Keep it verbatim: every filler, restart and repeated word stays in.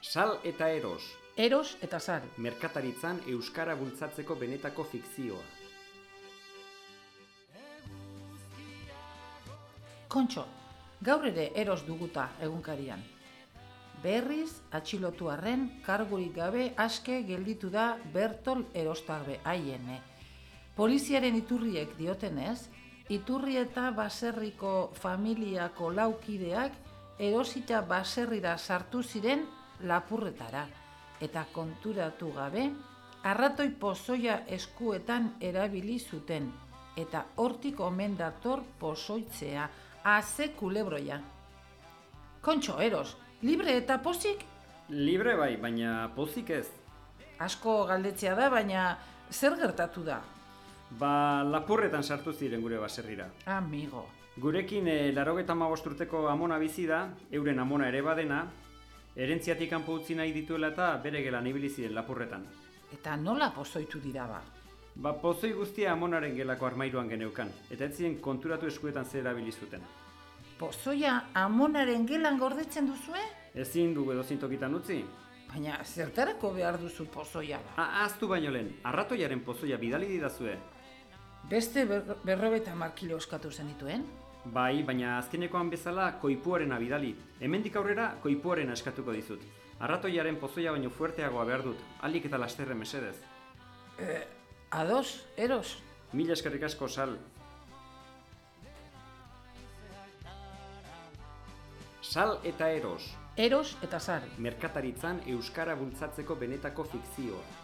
Sal eta eros. Eros eta sal. Merkataritzan euskara bultzatzeko benetako fikzioa. Kontxo, gaur ere eros duguta egunkarian. Berriz, atxilotu arren, kargurik gabe aske gelditu da Bertol Erostarbe haiene. Poliziaren iturriek diotenez, Iturrieta baserriko familiako laukideak erosita baserrira sartu ziren lapurretara, eta konturatu gabe, arratoi pozoia eskuetan erabili zuten, eta hortik omen dator pozoitzea, aze kulebroia. Kontxo, eros, libre eta pozik? Libre bai, baina pozik ez. Asko galdetzea da, baina zer gertatu da? Ba, lapurretan sartu ziren gure baserrira. Amigo. Gurekin e, larogeta hamabost urteko amona bizi da, euren amona ere badena, erentziatik kanpo utzi nahi dituela eta bere gelan ibili ziren lapurretan. Eta nola pozoitu dira ba? Ba, pozoi guztia amonaren gelako armairuan geneukan, eta ez ziren konturatu eskuetan zer erabili zuten. Pozoia amonaren gelan gordetzen duzue? Ezin dugu edozein tokitan utzi. Baina zertarako behar duzu pozoia ba? Ah, aztu baino lehen, arratoiaren pozoia bidali didazue. Beste ber berrobeta hamar kilo eskatu zenituen? Bai, baina azkenekoan bezala koipuarena bidali. Hemendik aurrera koipuarena eskatuko dizut. Arratoiaren pozoia baino fuerteagoa behar dut, alik eta lasterre mesedez. Eh, ados, eros? Mila eskerrik asko, Sal. Sal eta eros. Eros eta sal. Merkataritzan euskara bultzatzeko benetako fikzioa.